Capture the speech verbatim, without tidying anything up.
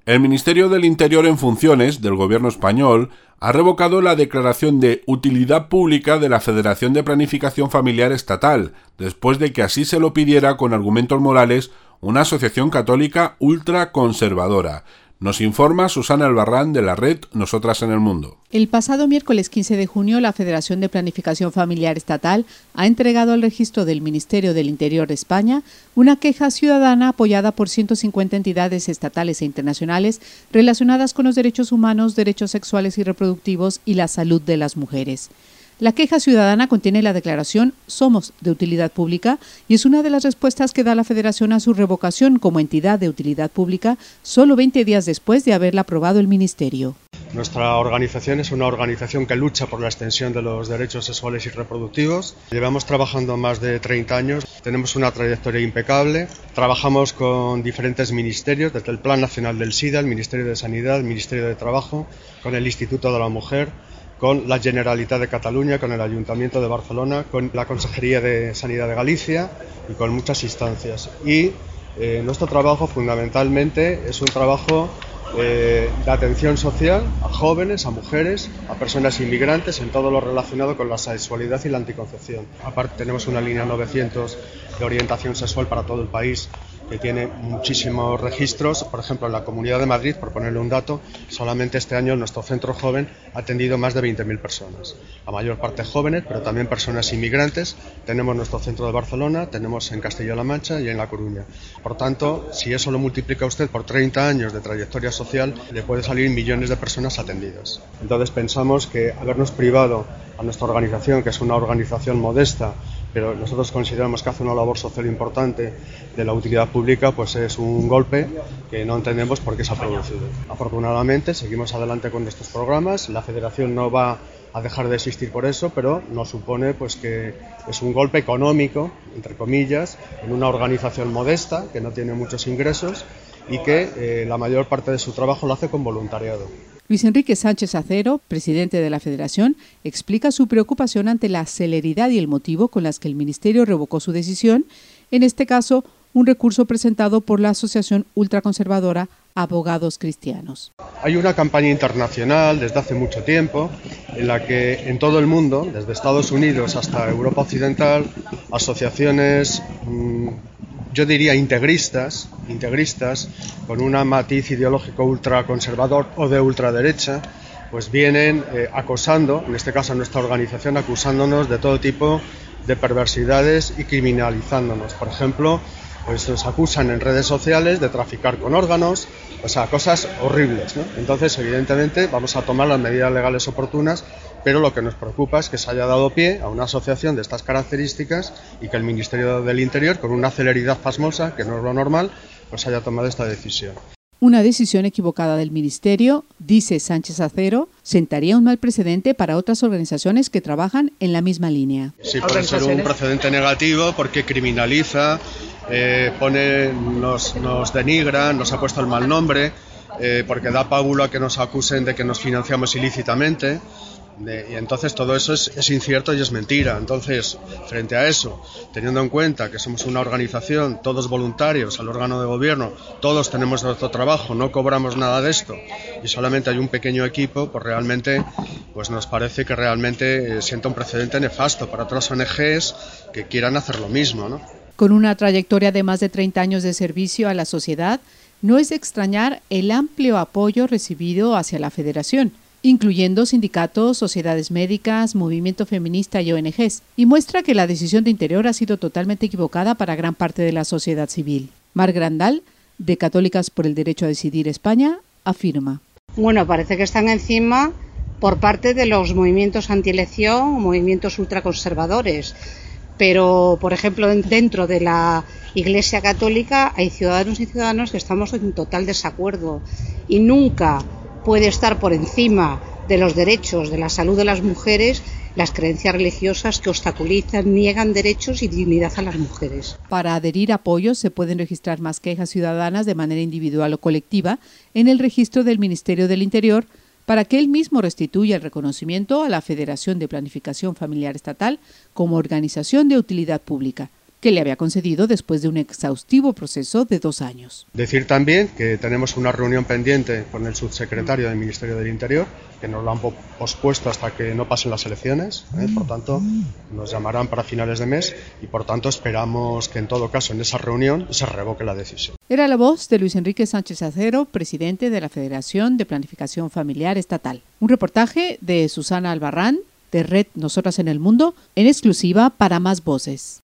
El Ministerio del Interior en funciones del Gobierno español ha revocado la declaración de utilidad pública de la Federación de Planificación Familiar Estatal, después de que así se lo pidiera con argumentos morales una asociación católica ultraconservadora. Nos informa Susana Albarrán de la red Nosotras en el Mundo. El pasado miércoles quince de junio, la Federación de Planificación Familiar Estatal ha entregado al registro del Ministerio del Interior de España una queja ciudadana apoyada por ciento cincuenta entidades estatales e internacionales relacionadas con los derechos humanos, derechos sexuales y reproductivos y la salud de las mujeres. La queja ciudadana contiene la declaración «Somos de utilidad pública» y es una de las respuestas que da la Federación a su revocación como entidad de utilidad pública solo veinte días después de haberla aprobado el Ministerio. Nuestra organización es una organización que lucha por la extensión de los derechos sexuales y reproductivos. Llevamos trabajando más de treinta años, tenemos una trayectoria impecable. Trabajamos con diferentes ministerios, desde el Plan Nacional del SIDA, el Ministerio de Sanidad, el Ministerio de Trabajo, con el Instituto de la Mujer, con la Generalitat de Cataluña, con el Ayuntamiento de Barcelona, con la Consejería de Sanidad de Galicia y con muchas instancias. Y eh, nuestro trabajo fundamentalmente es un trabajo eh, de atención social a jóvenes, a mujeres, a personas inmigrantes en todo lo relacionado con la sexualidad y la anticoncepción. Aparte tenemos una línea novecientos de orientación sexual para todo el país, que tiene muchísimos registros. Por ejemplo, en la Comunidad de Madrid, por ponerle un dato, solamente este año nuestro centro joven ha atendido más de veinte mil personas. La mayor parte jóvenes, pero también personas inmigrantes. Tenemos nuestro centro de Barcelona, tenemos en Castilla-La Mancha y en La Coruña. Por tanto, si eso lo multiplica usted por treinta años de trayectoria social, le puede salir millones de personas atendidas. Entonces pensamos que habernos privado a nuestra organización, que es una organización modesta, pero nosotros consideramos que hace una labor social importante de la utilidad pública, pues es un golpe que no entendemos por qué se ha producido. Afortunadamente seguimos adelante con nuestros programas, la Federación no va a dejar de existir por eso, pero nos supone pues que es un golpe económico, entre comillas, en una organización modesta que no tiene muchos ingresos y que eh, la mayor parte de su trabajo lo hace con voluntariado. Luis Enrique Sánchez Acero, presidente de la Federación, explica su preocupación ante la celeridad y el motivo con las que el Ministerio revocó su decisión, en este caso, un recurso presentado por la asociación ultraconservadora Abogados Cristianos. Hay una campaña internacional desde hace mucho tiempo en la que en todo el mundo, desde Estados Unidos hasta Europa Occidental, asociaciones mmm, yo diría integristas, integristas, con un matiz ideológico ultraconservador o de ultraderecha, pues vienen eh, acosando, en este caso a nuestra organización, acusándonos de todo tipo de perversidades y criminalizándonos. Por ejemplo, pues nos acusan en redes sociales de traficar con órganos, o sea, cosas horribles, ¿no? Entonces, evidentemente, vamos a tomar las medidas legales oportunas, pero lo que nos preocupa es que se haya dado pie a una asociación de estas características y que el Ministerio del Interior, con una celeridad pasmosa, que no es lo normal, pues haya tomado esta decisión. Una decisión equivocada del Ministerio, dice Sánchez Acero, sentaría un mal precedente para otras organizaciones que trabajan en la misma línea. Sí, puede ser un precedente negativo porque criminaliza, eh, pone, nos, nos denigra, nos ha puesto el mal nombre, eh, porque da pábulo a que nos acusen de que nos financiamos ilícitamente. De, y entonces todo eso es, es incierto y es mentira. Entonces, frente a eso, teniendo en cuenta que somos una organización, todos voluntarios, al órgano de gobierno, todos tenemos nuestro trabajo, no cobramos nada de esto y solamente hay un pequeño equipo, pues realmente pues nos parece que realmente eh, sienta un precedente nefasto para otras O N Ges que quieran hacer lo mismo, ¿no? Con una trayectoria de más de treinta años de servicio a la sociedad, no es de extrañar el amplio apoyo recibido hacia la Federación, incluyendo sindicatos, sociedades médicas, movimiento feminista y O N Ges, y muestra que la decisión de Interior ha sido totalmente equivocada para gran parte de la sociedad civil. Mar Grandal, de Católicas por el Derecho a Decidir España, afirma. Bueno, parece que están encima por parte de los movimientos antielección, movimientos ultraconservadores, pero, por ejemplo, dentro de la Iglesia Católica hay ciudadanos y ciudadanos que estamos en total desacuerdo y nunca puede estar por encima de los derechos, de la salud de las mujeres, las creencias religiosas que obstaculizan, niegan derechos y dignidad a las mujeres. Para adherir a apoyos se pueden registrar más quejas ciudadanas de manera individual o colectiva en el registro del Ministerio del Interior para que él mismo restituya el reconocimiento a la Federación de Planificación Familiar Estatal como organización de utilidad pública, que le había concedido después de un exhaustivo proceso de dos años. Decir también que tenemos una reunión pendiente con el subsecretario del Ministerio del Interior, que nos lo han pospuesto hasta que no pasen las elecciones, ¿eh? Por tanto, nos llamarán para finales de mes y por tanto esperamos que en todo caso en esa reunión se revoque la decisión. Era la voz de Luis Enrique Sánchez Acero, presidente de la Federación de Planificación Familiar Estatal. Un reportaje de Susana Albarrán, de Red Nosotras en el Mundo, en exclusiva para Más Voces.